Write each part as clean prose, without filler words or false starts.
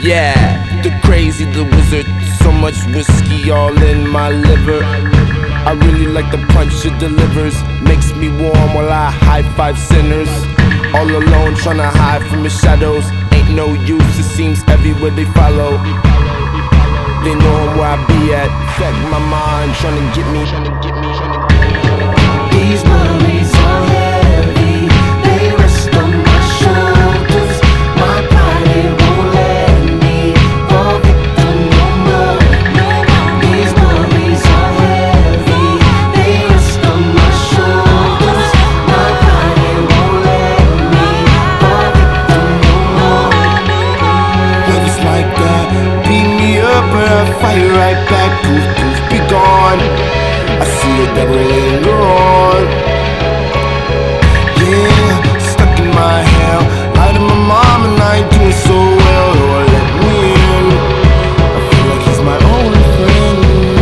Yeah, the crazy, the wizard. So much whiskey all in my liver. I really like the punch it delivers. Makes me warm while I high five sinners. All alone tryna hide from the shadows. Ain't no use, it seems everywhere they follow. They know where I be at. Affect my mind, tryna get me. These worries are heavy, they rest on my shoulders. My pride, it won't let me fall victim no more. These worries are heavy, they rest on my shoulders. My pride, it won't let me fall victim no more. Love is like that, beat me up but I fight right back. Poof, poof, be gone. I see the devil linger on. Yeah, stuck in my hell. Lied to my mom and I ain't doing so well. Lord, let me in. I feel like he's my only friend.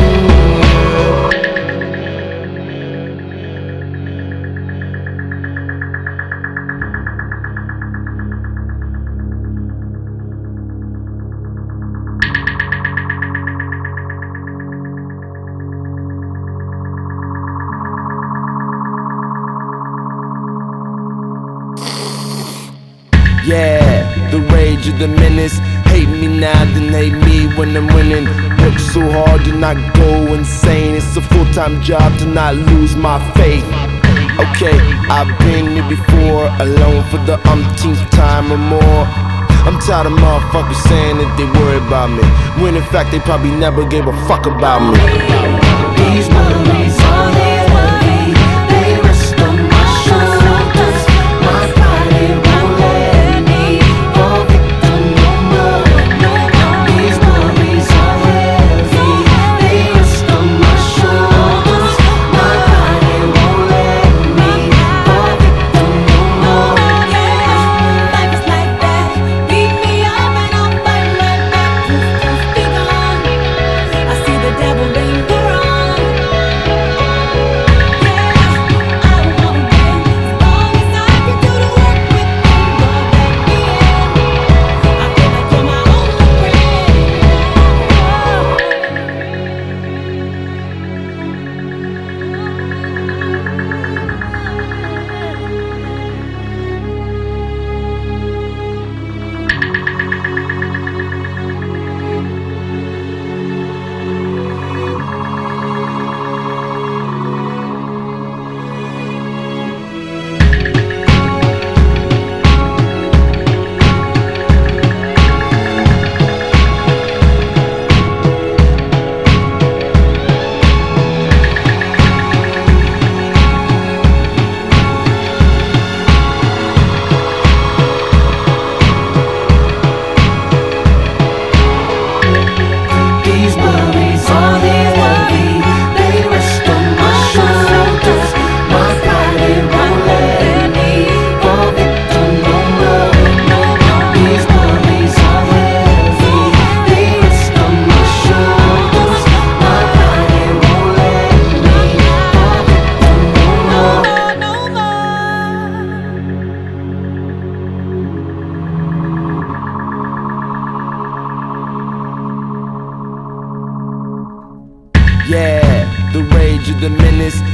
Yeah, the rage of the menace. Hate me now, then hate me when I'm winning. Work so hard to not go insane. It's a full-time job to not lose my faith. Okay, I've been here before, alone for the umpteenth time or more. I'm tired of motherfuckers saying that they worry about me, when in fact they probably never gave a fuck about me. These worries are heavy, they rest on my shoulders. My pride, it won't let me fall victim no more. These worries are heavy, they rest on my shoulders. My pride, it won't let me fall victim no more. Life is like that, beat me up and I'll fight right back. Poof, poof, be gone. I see the devil linger on. Yeah, I wanna win, as long as I can do the work with me. Lord, let me in. I feel like you're my only friend. These worries are heavy, they rest on my shoulders. My pride, it won't let me fall victim no more. These worries are heavy, they rest on my shoulders. My pride, it won't let me fall victim no Yeah, the rage of the menace.